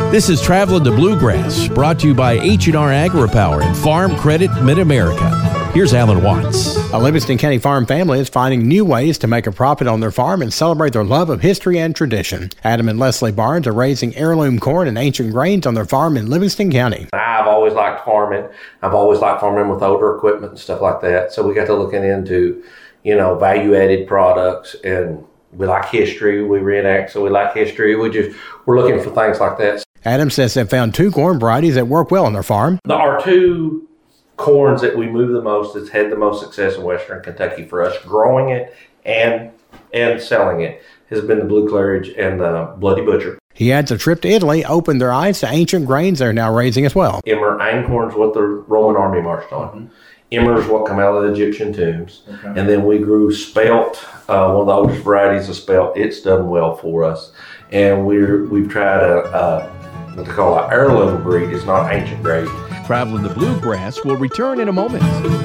This is Traveling the Bluegrass, brought to you by H&R AgriPower and Farm Credit Mid-America. Here's Alan Watts. A Livingston County farm family is finding new ways to make a profit on their farm and celebrate their love of history and tradition. Adam and Leslie Barnes are raising heirloom corn and ancient grains on their farm in Livingston County. I've always liked farming. I've always liked farming with older equipment and stuff like that. So we got to looking into, value-added products, and we like history. We reenact, so we like history. We're looking for things like that. Adam says they've found two corn varieties that work well on their farm. Our two corns that we move the most, that's had the most success in Western Kentucky for us, growing it and selling it, has been the Blue Claridge and the Bloody Butcher. He adds a trip to Italy opened their eyes to ancient grains they're now raising as well. Immer einkorn's what the Roman army marched on. Mm-hmm. Immer's what come out of the Egyptian tombs. Okay. And then we grew spelt, one of the oldest varieties of spelt. It's done well for us. And we've tried what they call an heirloom breed. It's not ancient grade. Traveling the Bluegrass will return in a moment.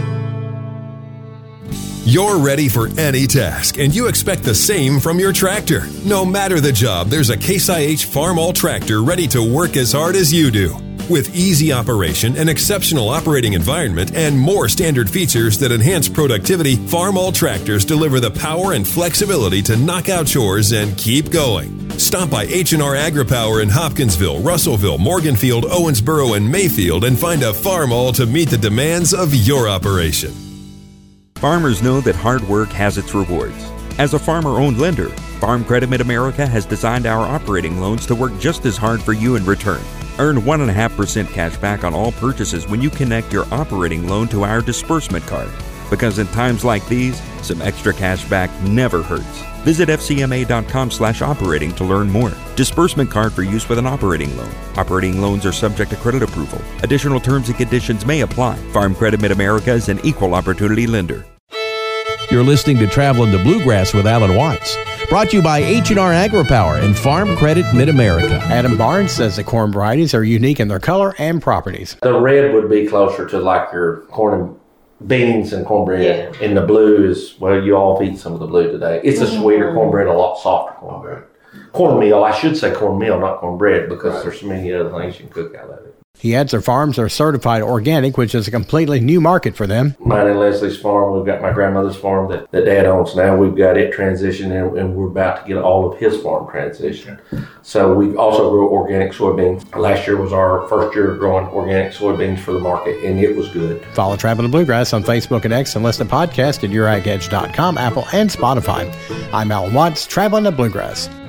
You're ready for any task, and you expect the same from your tractor. No matter the job, there's a Case IH Farmall tractor ready to work as hard as you do. With easy operation, an exceptional operating environment, and more standard features that enhance productivity, Farmall tractors deliver the power and flexibility to knock out chores and keep going. Stop by H&R AgriPower in Hopkinsville, Russellville, Morganfield, Owensboro, and Mayfield and find a Farmall to meet the demands of your operation. Farmers know that hard work has its rewards. As a farmer-owned lender, Farm Credit Mid-America has designed our operating loans to work just as hard for you in return. Earn 1.5% cash back on all purchases when you connect your operating loan to our disbursement card. Because in times like these, some extra cash back never hurts. Visit fcma.com/operating to learn more. Disbursement card for use with an operating loan. Operating loans are subject to credit approval. Additional terms and conditions may apply. Farm Credit Mid-America is an equal opportunity lender. You're listening to Traveling the Bluegrass with Alan Watts. Brought to you by H&R AgriPower and Farm Credit Mid-America. Adam Barnes says the corn varieties are unique in their color and properties. The red would be closer to like your corn and beans and cornbread. Yeah. And the blue is, you all eat some of the blue today. It's a sweeter cornbread, a lot softer cornbread. Cornmeal, I should say cornmeal, not cornbread, because there's so many other things you can cook out of it. He adds their farms are certified organic, which is a completely new market for them. Mine and Leslie's farm, we've got my grandmother's farm that Dad owns now. We've got it transitioned, and we're about to get all of his farm transitioned. So we also grow organic soybeans. Last year was our first year growing organic soybeans for the market, and it was good. Follow Traveling the Bluegrass on Facebook and X and listen to podcasts at YourAgEdge.com, Apple, and Spotify. I'm Alan Watts, Traveling the Bluegrass.